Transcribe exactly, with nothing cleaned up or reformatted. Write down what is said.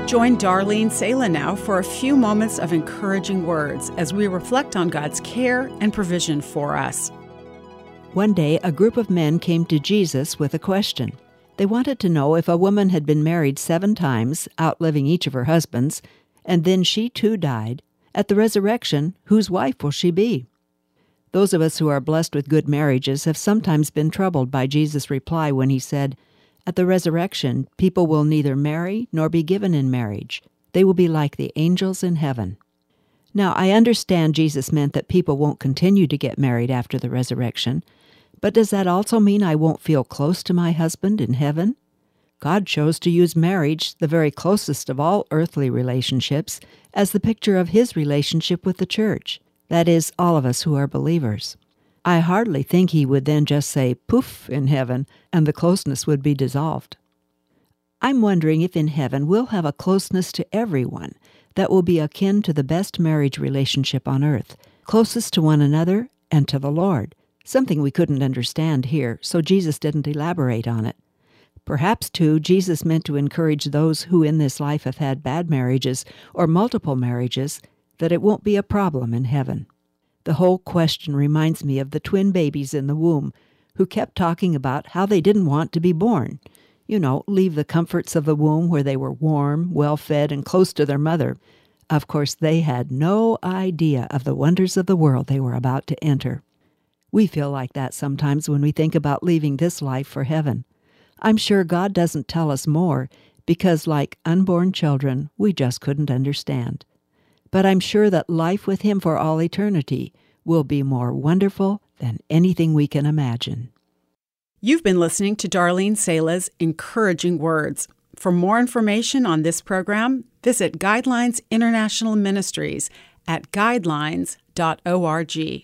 Join Darlene Sala now for a few moments of encouraging words as we reflect on God's care and provision for us. One day, a group of men came to Jesus with a question. They wanted to know if a woman had been married seven times, outliving each of her husbands, and then she too died. At the resurrection, whose wife will she be? Those of us who are blessed with good marriages have sometimes been troubled by Jesus' reply when he said, "At the resurrection, people will neither marry nor be given in marriage. They will be like the angels in heaven." Now, I understand Jesus meant that people won't continue to get married after the resurrection, but does that also mean I won't feel close to my husband in heaven? God chose to use marriage, the very closest of all earthly relationships, as the picture of His relationship with the church, that is, all of us who are believers. I hardly think He would then just say, poof, in heaven, and the closeness would be dissolved. I'm wondering if in heaven we'll have a closeness to everyone that will be akin to the best marriage relationship on earth, closest to one another and to the Lord, something we couldn't understand here, so Jesus didn't elaborate on it. Perhaps, too, Jesus meant to encourage those who in this life have had bad marriages or multiple marriages that it won't be a problem in heaven. The whole question reminds me of the twin babies in the womb who kept talking about how they didn't want to be born. You know, leave the comforts of the womb where they were warm, well-fed, and close to their mother. Of course, they had no idea of the wonders of the world they were about to enter. We feel like that sometimes when we think about leaving this life for heaven. I'm sure God doesn't tell us more because, like unborn children, we just couldn't understand. But I'm sure that life with Him for all eternity will be more wonderful than anything we can imagine. You've been listening to Darlene Sala's Encouraging Words. For more information on this program, visit Guidelines International Ministries at guidelines dot org.